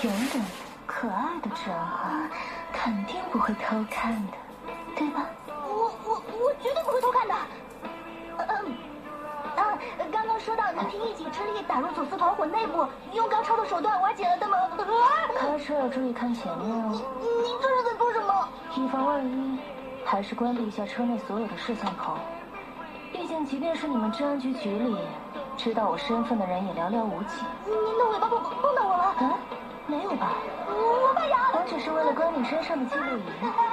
勇敢、可爱的治安官，肯定不会偷看的，对吧？ 我绝对不会偷看的。刚刚说到能凭一己之力打入走私团伙内部，用高超的手段瓦解了他们。 开车要注意看前面哦。 您这是在说什么？ 以防万一，还是关闭一下车内所有的摄像头。毕竟，即便是你们治安局局里知道我身份的人也寥寥无几。 您的尾巴碰到我了？ 没有吧？ 我怕痒。 我只是为了关你身上的记录仪。